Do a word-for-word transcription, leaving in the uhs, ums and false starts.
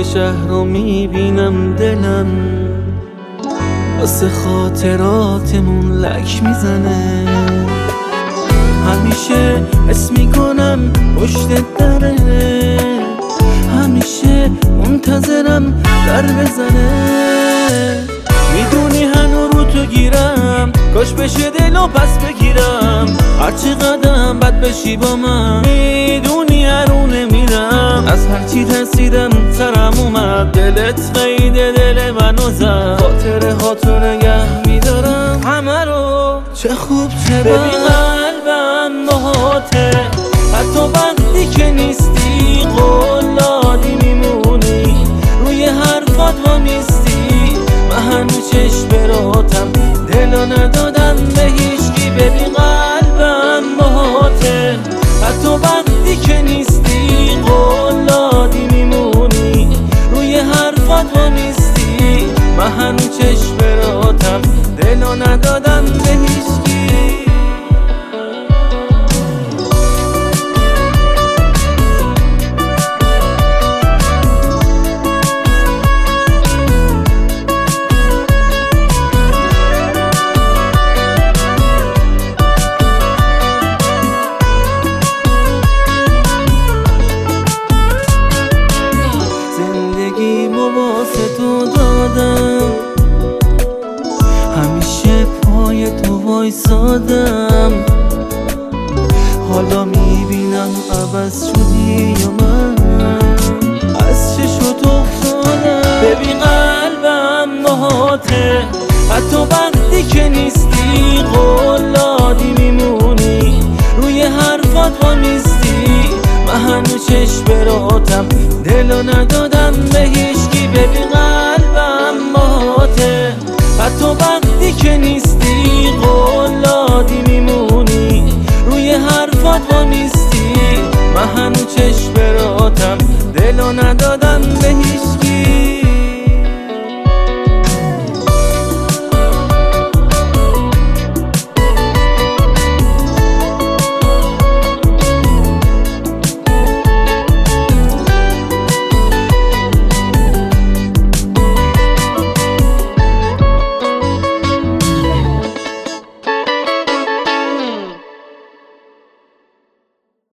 شهر رو میبینم دلم واسه خاطراتمون لک میزنه. همیشه حس میکنم پشت دره، همیشه منتظرم در بزنه. میدونی هنو رو تو گیرم، کاش بشه دلو پس بگیرم. هرچی قدم بد بشی با من، میدونی هرونه میرم. از هرچی ترسیدم سرم اومد، دلت قیده دل منو زد. خاطره هاتو نگه میدارم همه رو، چه خوب چه بد. ببین قلبم باهاته، حتی وقتی که نیستی قول دادی میمونی. روی حرفات وامیستی، من هنو چشم براتم دلو ندادم به هیچکی. ببین قلبم باهاته، حتی وقتی که نیستی قول دادی میمونی. روی حرفات وامیستی، من هنو چشم براتم دلو ندادم به هیچکی. واسه تو دادم، همیشه پای تو وایسادم. حالا میبینم عوض شدی یا من از چشمت افتادم. ببین قلبم باهاته، حتی وقتی که نیستی قول دادی میمونی. روی حرفات وامیستی، من هنو چشم براتم دلو ندادم به هیچکی. ببین قلبم باهاته، حتی وقتی که نیستی قول دادی میمونی. روی حرفات وامیستی، من هنو چشم براتم دلو ندادم به هیچکی.